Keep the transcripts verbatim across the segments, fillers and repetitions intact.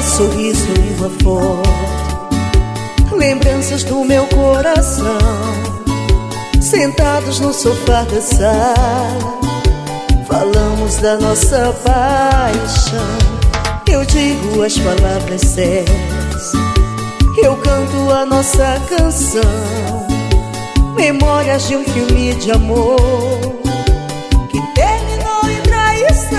sorriso e uma foto, lembranças do meu coração, sentados no sofá da sala, falamos da nossa paixão. Eu digo as palavras certas, eu canto a nossa canção, memórias de um filme de amor que terminou em traição.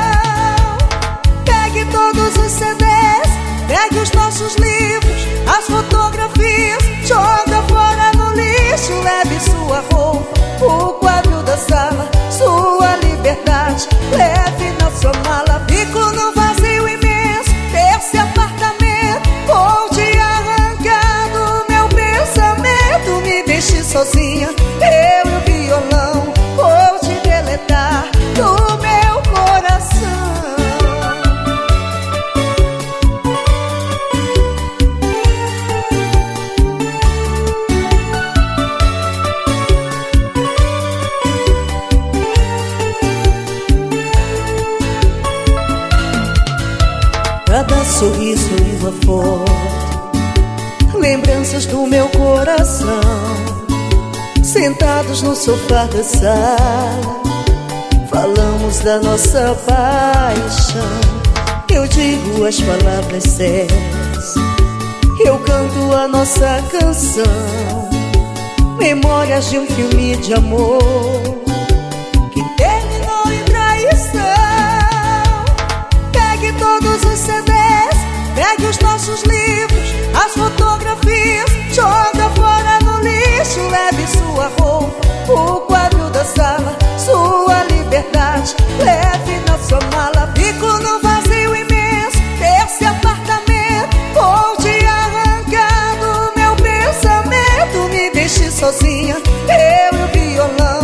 Pegue todos os C Ds, pegue os nossos livros, as fotografias, joga fora no lixo. Leve sua roupa, o quadro da sala, sua liberdade, leve na sua mala. Fico no vazio imenso desse apartamento, vou te arrancar do meu pensamento. Me deixe sozinha, eu e o violão, vou te deletar do meu coração. Cada sorriso e uma foto, lembranças do meu coração, sentados no sofá da sala, falamos da nossa paixão. Eu digo as palavras certas, eu canto a nossa canção, memórias de um filme de amor que terminou em traição. Pegue todos os C Ds, pegue os nossos livros, as fotografias, joga fora no lixo. Leve sua roupa, o quadro da sala, sua liberdade, leve na sua mala. Fico no vazio imenso desse apartamento, vou te arrancar do meu pensamento. Me deixe sozinha, eu e o violão,